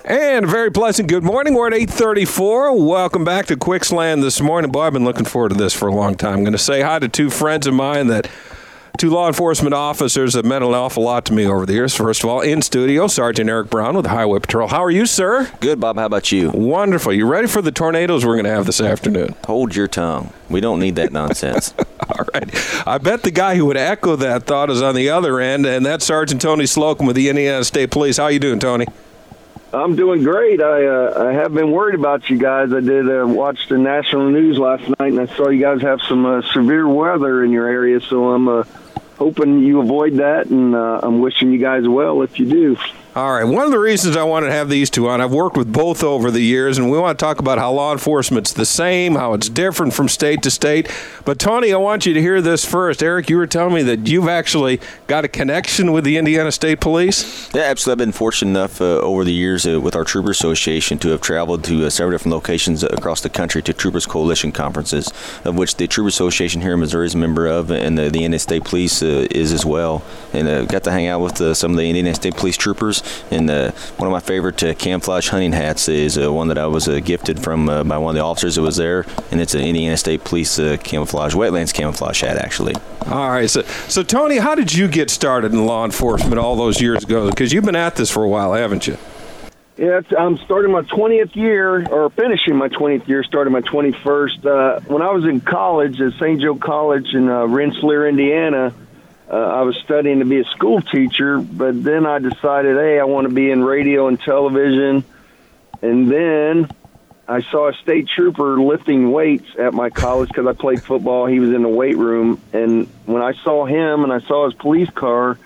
And a very pleasant good morning. We're at 8:34. Welcome back to Quicksland this morning. Boy, I've been looking forward to this for a long time. I'm going to say hi to two friends of mine two law enforcement officers that meant an awful lot to me over the years. First of all, in studio, Sergeant Eric Brown with the Highway Patrol. How are you, sir? Good, Bob. How about you? Wonderful. You ready for the tornadoes we're going to have this afternoon? Hold your tongue. We don't need that nonsense. All right. I bet the guy who would echo that thought is on the other end, and that's Sergeant Tony Slocum with the Indiana State Police. How you doing, Tony? I'm doing great. I have been worried about you guys. I did watch the national news last night, and I saw you guys have some severe weather in your area, so I'm hoping you avoid that, and I'm wishing you guys well if you do. All right. One of the reasons I wanted to have these two on, I've worked with both over the years, and we want to talk about how law enforcement's the same, how it's different from state to state. But, Tony, I want you to hear this first. Eric, you were telling me that you've actually got a connection with the Indiana State Police? Yeah, absolutely. I've been fortunate enough over the years with our Trooper Association to have traveled to several different locations across the country to Troopers Coalition conferences, of which the Trooper Association here in Missouri is a member of, and the Indiana State Police is as well. And got to hang out with some of the Indiana State Police troopers. And one of my favorite camouflage hunting hats is one that I was gifted from by one of the officers that was there, and it's an Indiana State Police camouflage, wetlands camouflage hat, actually. All right. So, Tony, how did you get started in law enforcement all those years ago? Because you've been at this for a while, haven't you? Yeah, I'm starting my 20th year, or finishing my 20th year, starting my 21st. When I was in college at St. Joe College in Rensselaer, Indiana, I was studying to be a school teacher, but then I decided, hey, I want to be in radio and television. And then I saw a state trooper lifting weights at my college because I played football. He was in the weight room. And when I saw him and I saw his police car,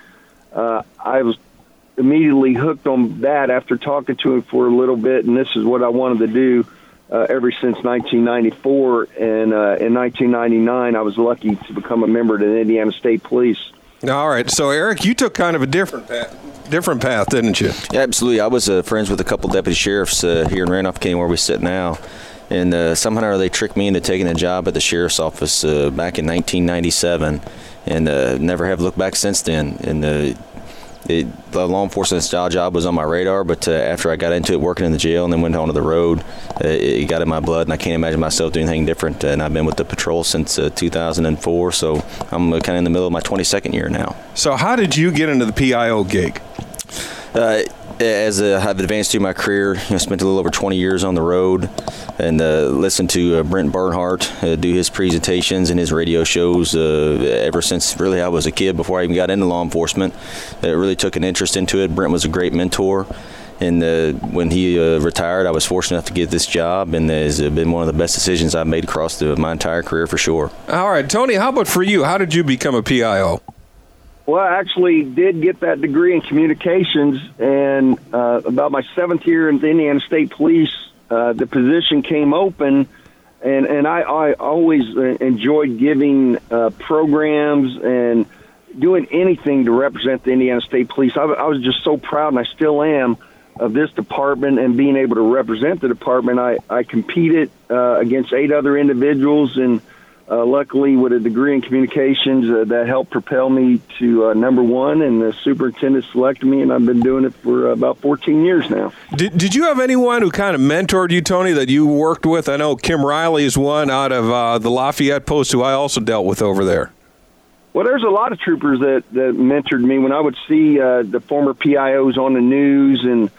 I was immediately hooked on that after talking to him for a little bit. And this is what I wanted to do ever since 1994. And in 1999, I was lucky to become a member of the Indiana State Police. All right. So, Eric, you took kind of a different path, didn't you? Yeah, absolutely. I was friends with a couple deputy sheriffs here in Randolph County where we sit now. And somehow they tricked me into taking a job at the sheriff's office back in 1997. And never have looked back since then. And the law enforcement style job was on my radar, but after I got into it working in the jail and then went onto the road, it got in my blood, and I can't imagine myself doing anything different. And I've been with the patrol since 2004, so I'm kind of in the middle of my 22nd year now. So how did you get into the PIO gig? As I've advanced through my career, spent a little over 20 years on the road, and listened to Brent Bernhardt do his presentations and his radio shows ever since really I was a kid, before I even got into law enforcement. Really took an interest into it. Brent was a great mentor, and when he retired, I was fortunate enough to get this job, and it's been one of the best decisions I've made across my entire career for sure. All right, Tony, how about for you? How did you become a PIO? Well, I actually did get that degree in communications, and about my 7th year in the Indiana State Police, the position came open, and I always enjoyed giving programs and doing anything to represent the Indiana State Police. I was just so proud, and I still am, of this department and being able to represent the department. I competed against 8 other individuals, and luckily, with a degree in communications, that helped propel me to number 1, and the superintendent selected me, and I've been doing it for about 14 years now. Did you have anyone who kind of mentored you, Tony, that you worked with? I know Kim Riley is one out of the Lafayette post who I also dealt with over there. Well, there's a lot of troopers that mentored me. When I would see the former PIOs on the news and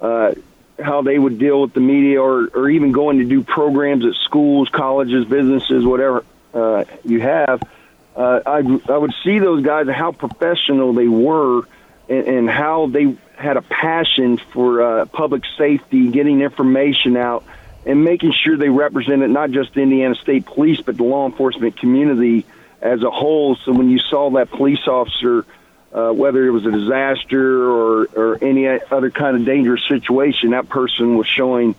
how they would deal with the media, or even going to do programs at schools, colleges, businesses, whatever you have, I would see those guys, how professional they were, and how they had a passion for public safety, getting information out, and making sure they represented not just the Indiana State Police, but the law enforcement community as a whole. So when you saw that police officer, whether it was a disaster or any other kind of dangerous situation, that person was showing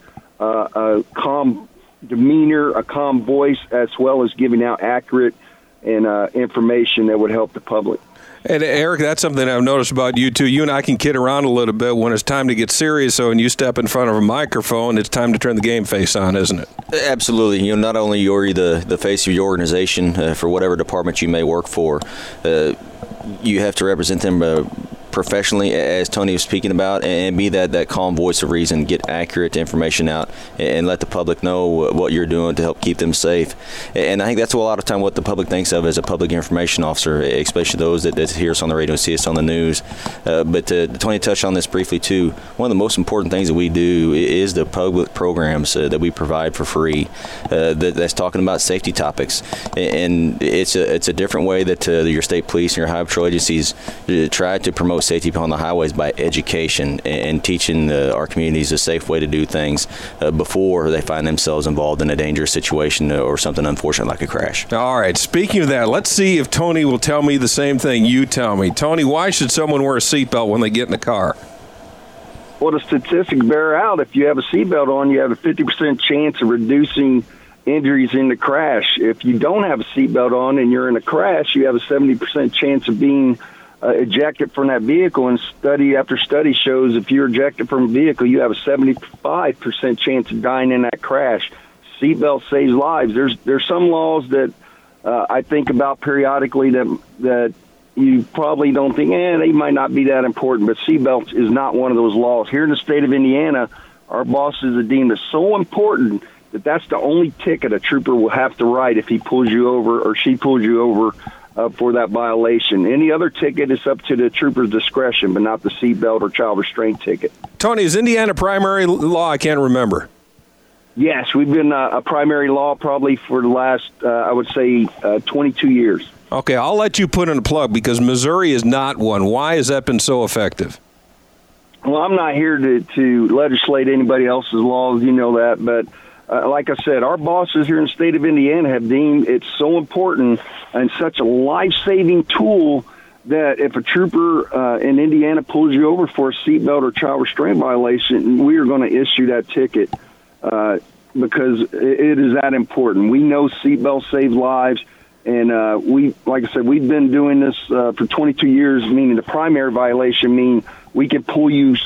a calm demeanor, a calm voice, as well as giving out accurate and information that would help the public. And Eric, that's something I've noticed about you too. You and I can kid around a little bit when it's time to get serious. So when you step in front of a microphone, it's time to turn the game face on, isn't it? Absolutely. Not only are you the face of your organization for whatever department you may work for, you have to represent them professionally, as Tony was speaking about, and be that calm voice of reason, get accurate information out, and let the public know what you're doing to help keep them safe. And I think that's a lot of time what the public thinks of as a public information officer, especially those that hear us on the radio and see us on the news. But Tony touched on this briefly too. One of the most important things that we do is the public programs that we provide for free. That's talking about safety topics, and it's a different way that your state police and your highway patrol agencies try to promote safety upon the highways by education and teaching our communities a safe way to do things before they find themselves involved in a dangerous situation or something unfortunate like a crash. All right, speaking of that, let's see if Tony will tell me the same thing you tell me. Tony, why should someone wear a seatbelt when they get in the car? Well, the statistics bear out. If you have a seatbelt on, you have a 50% chance of reducing injuries in the crash. If you don't have a seatbelt on and you're in a crash, you have a 70% chance of being ejected from that vehicle. And study after study shows if you're ejected from a vehicle, you have a 75% chance of dying in that crash. Seatbelt saves lives. There's some laws that I think about periodically that you probably don't think, they might not be that important, but seatbelts is not one of those laws. Here in the state of Indiana, our bosses have deemed it so important that's the only ticket a trooper will have to write if he pulls you over or she pulls you over for that violation. Any other ticket is up to the trooper's discretion, but not the seatbelt or child restraint ticket. Tony, is Indiana primary law? I can't remember. Yes, we've been a primary law probably for the last, I would say, 22 years. Okay, I'll let you put in a plug because Missouri is not one. Why has that been so effective? Well, I'm not here to legislate anybody else's laws, you know that, but like I said, our bosses here in the state of Indiana have deemed it so important and such a life-saving tool that if a trooper in Indiana pulls you over for a seatbelt or child restraint violation, we are going to issue that ticket because it is that important. We know seatbelts save lives, and like I said, we've been doing this for 22 years, meaning the primary violation means we can pull you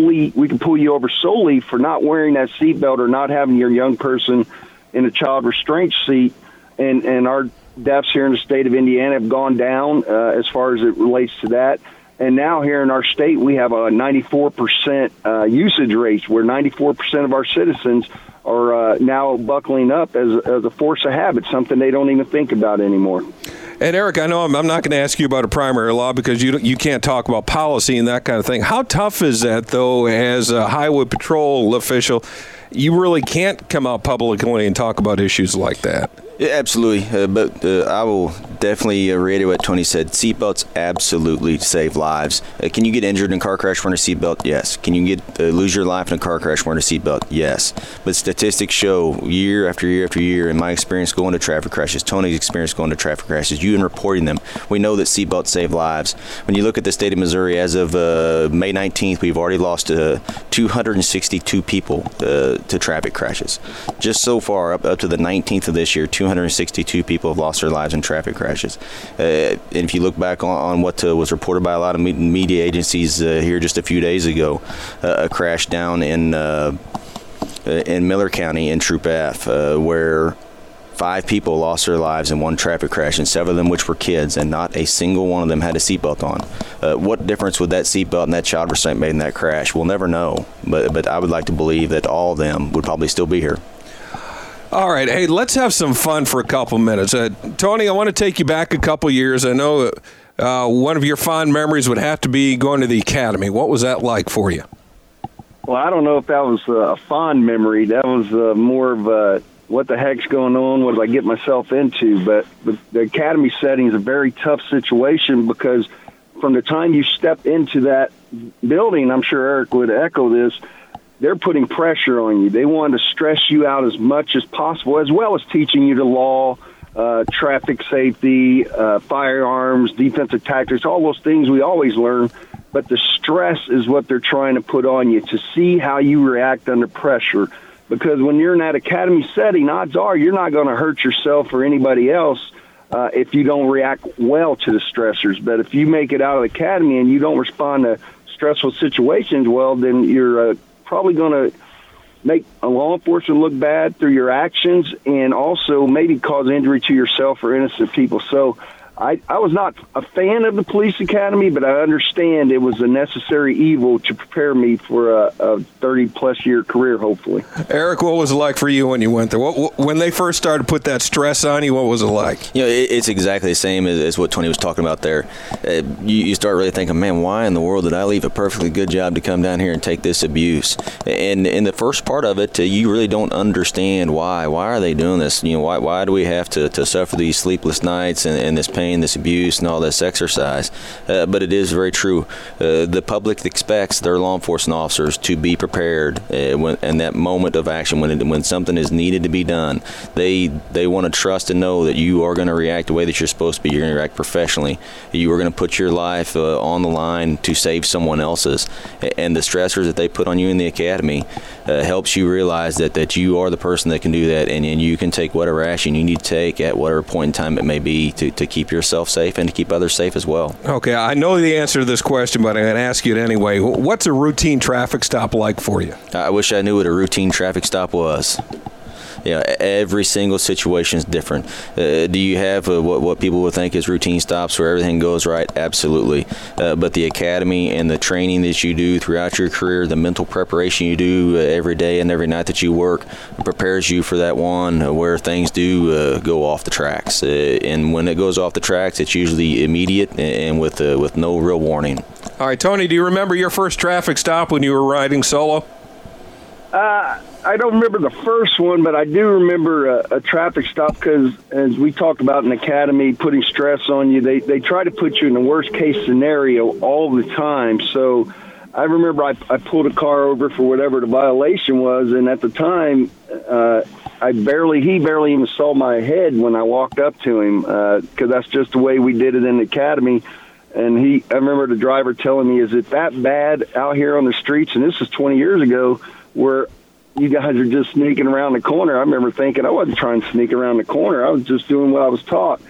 over solely for not wearing that seatbelt or not having your young person in a child restraint seat. And our deaths here in the state of Indiana have gone down as far as it relates to that. And now here in our state, we have a 94% usage rate where 94% of our citizens are now buckling up as a force of habit, something they don't even think about anymore. And Eric, I know I'm not going to ask you about a primary law because you can't talk about policy and that kind of thing. How tough is that, though, as a highway patrol official? You really can't come out publicly and talk about issues like that. Yeah, absolutely. But I will definitely reiterate what Tony said. Seatbelts absolutely save lives. Can you get injured in a car crash wearing a seatbelt? Yes. Can you lose your life in a car crash wearing a seatbelt? Yes. But statistics show year after year after year, in my experience going to traffic crashes, Tony's experience going to traffic crashes, you and reporting them, we know that seatbelts save lives. When you look at the state of Missouri, as of May 19th, we've already lost 262 people to traffic crashes. Just so far, up to the 19th of this year, 262 people have lost their lives in traffic crashes. And if you look back on what was reported by a lot of media agencies here just a few days ago, a crash down in Miller County in Troop F, where 5 people lost their lives in one traffic crash, and 7 of them which were kids, and not a single one of them had a seatbelt on. What difference would that seatbelt and that child restraint made in that crash? We'll never know, but I would like to believe that all of them would probably still be here. All right. Hey, let's have some fun for a couple minutes. Tony, I want to take you back a couple years. I know one of your fond memories would have to be going to the academy. What was that like for you? Well, I don't know if that was a fond memory. That was more of a what the heck's going on? What did I get myself into? But the academy setting is a very tough situation because from the time you step into that building, I'm sure Eric would echo this, they're putting pressure on you. They want to stress you out as much as possible, as well as teaching you the law, traffic safety, firearms, defensive tactics, all those things we always learn. But the stress is what they're trying to put on you to see how you react under pressure. Because when you're in that academy setting, odds are you're not going to hurt yourself or anybody else if you don't react well to the stressors. But if you make it out of the academy and you don't respond to stressful situations well, then you're probably going to make a law enforcement look bad through your actions and also maybe cause injury to yourself or innocent people. So I was not a fan of the police academy, but I understand it was a necessary evil to prepare me for a 30-plus year career, hopefully. Eric, what was it like for you when you went there? When they first started to put that stress on you, what was it like? You know, it's exactly the same as what Tony was talking about there. You start really thinking, man, why in the world did I leave a perfectly good job to come down here and take this abuse? And in the first part of it, you really don't understand why. Why are they doing this? You know, why do we have to suffer these sleepless nights and this pain, this abuse, and all this exercise? But it is very true. The public expects their law enforcement officers to be prepared in that moment of action when something is needed to be done. They want to trust and know that you are going to react the way that you're supposed to be. You're going to react professionally. You are going to put your life on the line to save someone else's. And the stressors that they put on you in the academy helps you realize that you are the person that can do that, and you can take whatever action you need to take at whatever point in time it may be to keep yourself safe and to keep others safe as well. Okay, I know the answer to this question, but I'm going to ask you it anyway. What's a routine traffic stop like for you? I wish I knew what a routine traffic stop was. You know, every single situation is different. Do you have what people would think is routine stops where everything goes right? Absolutely. But the academy and the training that you do throughout your career, the mental preparation you do every day and every night that you work, prepares you for that one where things do go off the tracks. And when it goes off the tracks, it's usually immediate and with no real warning. All right, Tony, do you remember your first traffic stop when you were riding solo? I don't remember the first one, but I do remember a traffic stop because, as we talked about in the academy, putting stress on you, they try to put you in the worst-case scenario all the time. So I remember I pulled a car over for whatever the violation was, and at the time, he barely even saw my head when I walked up to him because that's just the way we did it in the academy. And I remember the driver telling me, is it that bad out here on the streets? And this is 20 years ago, where you guys are just sneaking around the corner. I remember thinking I wasn't trying to sneak around the corner. I was just doing what I was taught.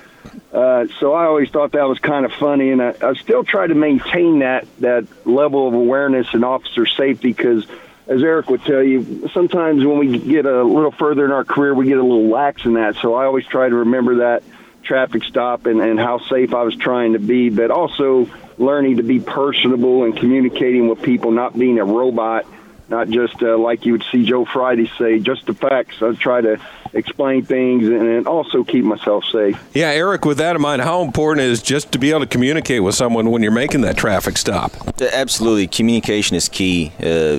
So I always thought that was kind of funny, and I still try to maintain that level of awareness and officer safety because, as Eric would tell you, sometimes when we get a little further in our career, we get a little lax in that. So I always try to remember that traffic stop and how safe I was trying to be, but also learning to be personable and communicating with people, not being a robot, not just like you would see Joe Friday say, just the facts. I try to explain things and also keep myself safe. Yeah, Eric, with that in mind, how important is just to be able to communicate with someone when you're making that traffic stop? Absolutely. Communication is key.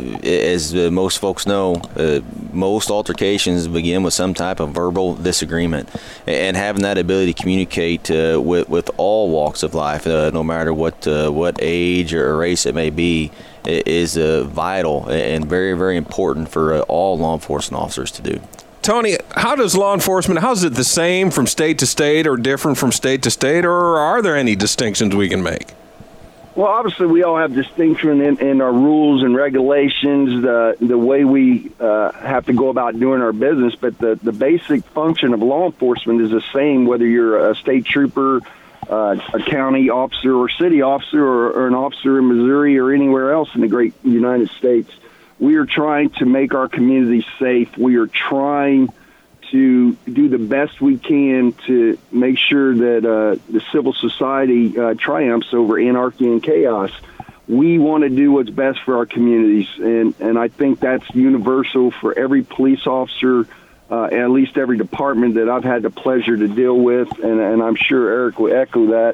As most folks know, most altercations begin with some type of verbal disagreement. And having that ability to communicate with all walks of life, no matter what age or race it may be, is vital and very, very important for all law enforcement officers to do. Tony, how is it the same from state to state or different from state to state, or are there any distinctions we can make? Well, obviously, we all have distinction in our rules and regulations, the way we have to go about doing our business, but the basic function of law enforcement is the same, whether you're a state trooper, a county officer or city officer or an officer in Missouri or anywhere else in the great United States. We are trying to make our communities safe. We are trying to do the best we can to make sure that the civil society triumphs over anarchy and chaos. We want to do what's best for our communities, and I think that's universal for every police officer, at least every department that I've had the pleasure to deal with, and I'm sure Eric will echo that.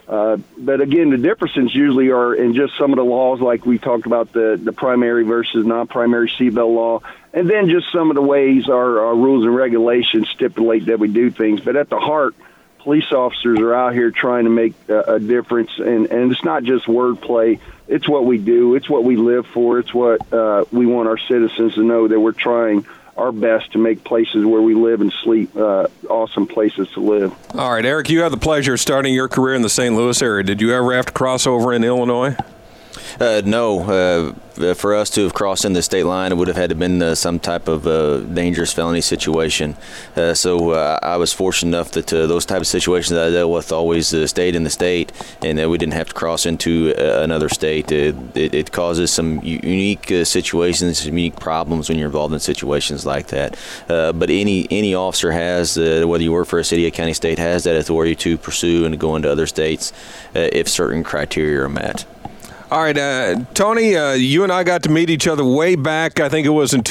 But again, the differences usually are in just some of the laws, like we talked about the primary versus non-primary seatbelt law, and then just some of the ways our rules and regulations stipulate that we do things. But at the heart, police officers are out here trying to make a difference, and it's not just wordplay. It's what we do. It's what we live for. It's what we want our citizens to know, that we're trying our best to make places where we live and sleep awesome places to live. All right, Eric, you had the pleasure of starting your career in the St. Louis area. Did you ever have to cross over in Illinois? No. For us to have crossed in the state line, it would have had to been some type of dangerous felony situation. So I was fortunate enough that those type of situations that I dealt with always stayed in the state, and we didn't have to cross into another state. It causes some unique situations, some unique problems when you're involved in situations like that. But any officer has, whether you work for a city, a county, state, has that authority to pursue and to go into other states if certain criteria are met. All right, Tony, you and I got to meet each other way back. I think it was in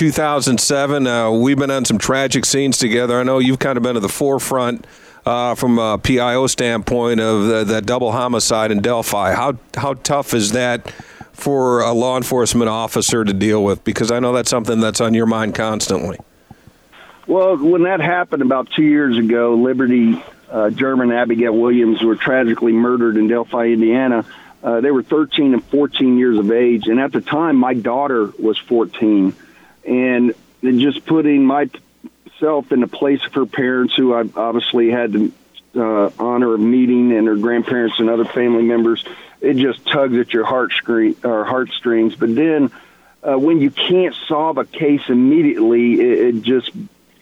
2007. We've been on some tragic scenes together. I know you've kind of been at the forefront from a PIO standpoint of that double homicide in Delphi. How tough is that for a law enforcement officer to deal with? Because I know that's something that's on your mind constantly. Well, when that happened about 2 years ago, Liberty German and Abigail Williams were tragically murdered in Delphi, Indiana. They were 13 and 14 years of age, and at the time, my daughter was 14. And just putting myself in the place of her parents, who I obviously had the honor of meeting, and her grandparents and other family members, it just tugs at your heartstrings. But then when you can't solve a case immediately, it just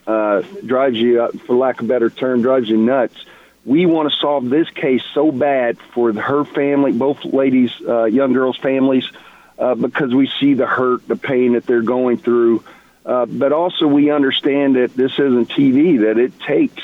drives you, for lack of a better term, drives you nuts. We want to solve this case so bad for her family, both ladies, young girls' families, because we see the hurt, the pain that they're going through. But also we understand that this isn't TV, that it takes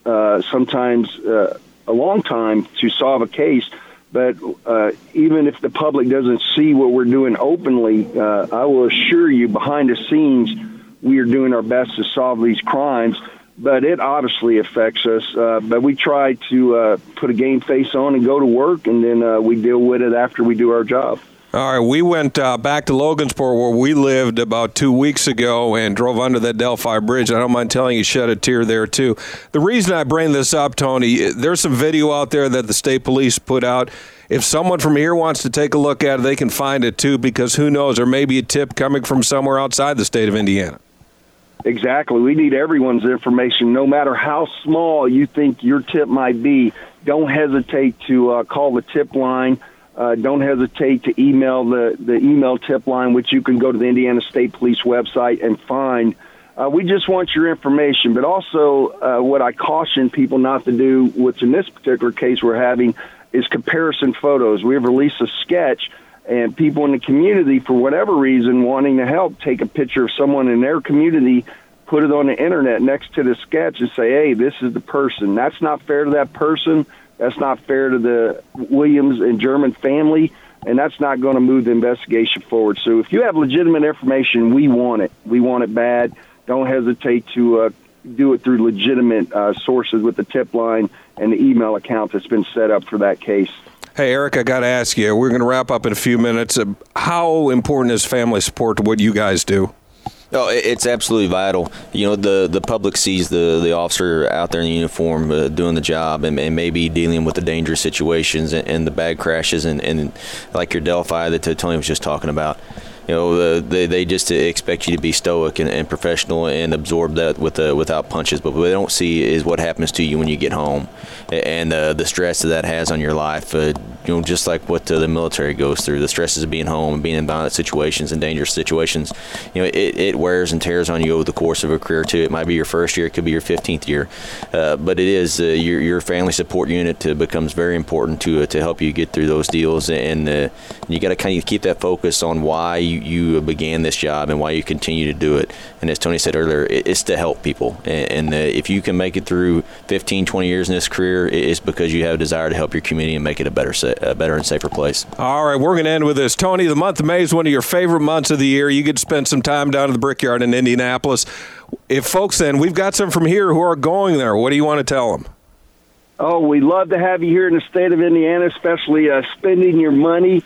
sometimes a long time to solve a case. But even if the public doesn't see what we're doing openly, I will assure you behind the scenes we are doing our best to solve these crimes. But it obviously affects us. But we try to put a game face on and go to work, and then we deal with it after we do our job. All right, we went back to Logansport, where we lived, about 2 weeks ago and drove under that Delphi Bridge. I don't mind telling you, shed a tear there, too. The reason I bring this up, Tony, there's some video out there that the state police put out. If someone from here wants to take a look at it, they can find it, too, because who knows, there may be a tip coming from somewhere outside the state of Indiana. Exactly. We need everyone's information, no matter how small you think your tip might be. Don't hesitate to call the tip line. Don't hesitate to email the email tip line, which you can go to the Indiana State Police website and find. We just want your information, but also what I caution people not to do, which in this particular case we're having, is comparison photos. We've released a sketch, and people in the community, for whatever reason, wanting to help, take a picture of someone in their community, put it on the internet next to the sketch and say, hey, this is the person. That's not fair to that person. That's not fair to the Williams and German family, and that's not going to move the investigation forward. So if you have legitimate information, we want it. We want it bad. Don't hesitate to do it through legitimate sources with the tip line and the email account that's been set up for that case. Hey, Eric, I got to ask you, we're going to wrap up in a few minutes. How important is family support to what you guys do? Oh, it's absolutely vital. You know, the public sees the officer out there in the uniform doing the job and maybe dealing with the dangerous situations and the bad crashes and like your Delphi that Tony was just talking about. You know, they just expect you to be stoic and professional and absorb that without punches. But what they don't see is what happens to you when you get home and the stress that has on your life. You know, just like what the military goes through, the stresses of being home and being in violent situations and dangerous situations. You know, it wears and tears on you over the course of a career too. It might be your first year, it could be your 15th year, but it is your family support unit becomes very important to help you get through those deals. And you got to kind of keep that focus on why you began this job and why you continue to do it. And as Tony said earlier, it's to help people. And if you can make it through 15, 20 years in this career, it's because you have a desire to help your community and make it a better and safer place. All right, we're going to end with this. Tony, the month of May is one of your favorite months of the year. You get to spend some time down at the Brickyard in Indianapolis. If folks, then, we've got some from here who are going there. What do you want to tell them? Oh, we'd love to have you here in the state of Indiana, especially spending your money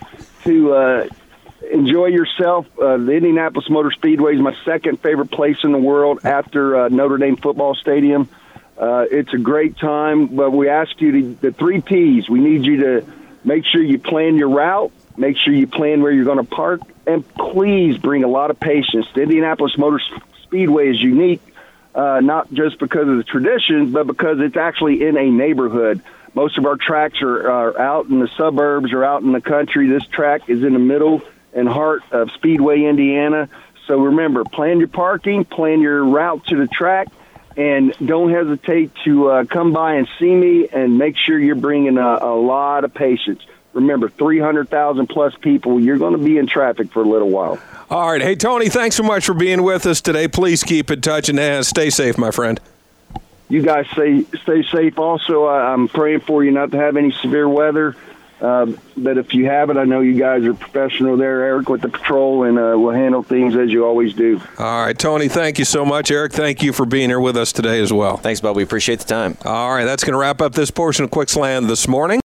to enjoy yourself. The Indianapolis Motor Speedway is my second favorite place in the world after Notre Dame football stadium. It's a great time, but we ask you the 3 Ps. We need you to make sure you plan your route, make sure you plan where you're going to park, and please bring a lot of patience. The Indianapolis Motor Speedway is unique, not just because of the tradition, but because it's actually in a neighborhood. Most of our tracks are out in the suburbs or out in the country. This track is in the middle and heart of Speedway, Indiana. So remember, plan your parking, plan your route to the track, and don't hesitate to come by and see me, and make sure you're bringing a lot of patience. Remember, 300,000-plus people, you're going to be in traffic for a little while. All right. Hey, Tony, thanks so much for being with us today. Please keep in touch and stay safe, my friend. You guys stay safe also. I'm praying for you not to have any severe weather. But if you have it, I know you guys are professional there, Eric, with the patrol, and we'll handle things as you always do. All right, Tony, thank you so much. Eric, thank you for being here with us today as well. Thanks, Bob. We appreciate the time. All right, that's going to wrap up this portion of Quick Slant this morning.